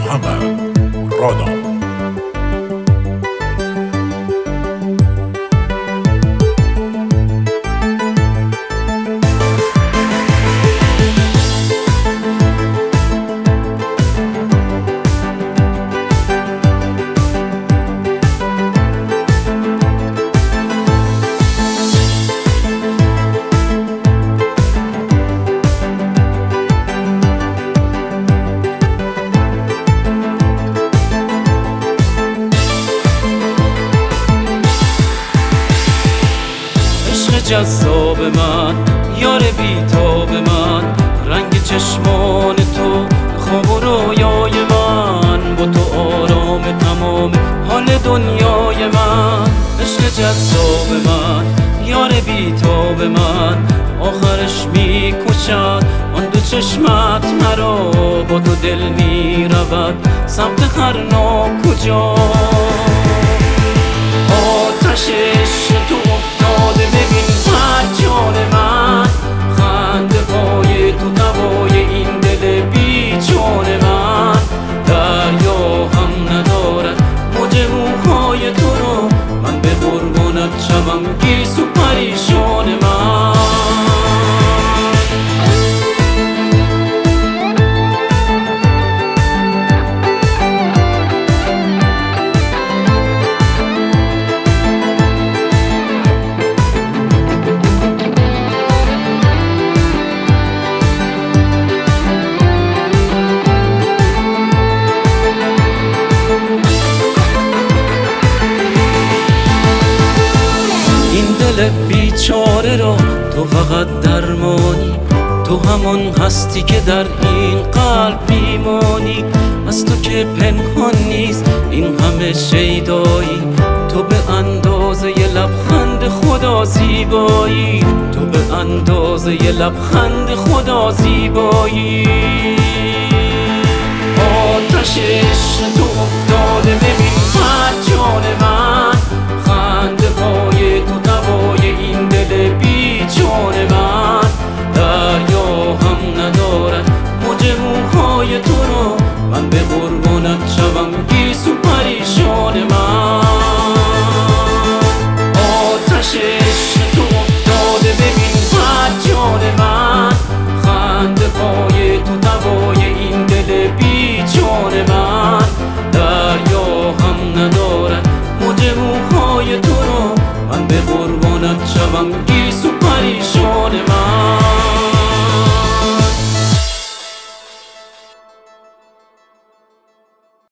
محمد رادان. جذاب من، یار بیتاب من، رنگ چشمان تو، خواب و رویای من، با تو آرام تمام حال دنیای من. عشق جذاب من، یار بیتاب من، آخرش میکشد آن دو چشمت مرا. با تو دل میرود سمت هر ناکجا. آتش عشق تو افتاده ببین هر جان من، خنده های تو دوای این دل بیجان من. دریا هم ندارد موج موهای تو رو، من به قربانت شوم گیس و پریشان من. بیچاره را تو فقط درمانی، تو همان هستی که در این قلب میمانی. از تو که پنهان نیست این همه شیدایی، تو به اندازه ی لبخند خدا زیبایی، تو به اندازه ی لبخند خدا زیبایی. آتش عشق تو افتاده ببین هر جان من، خنده پای تو دوای این دل بیجان من. دریا هم ندارد موج موهای تو رو، من به قربانت شوم گیس و پریشان من.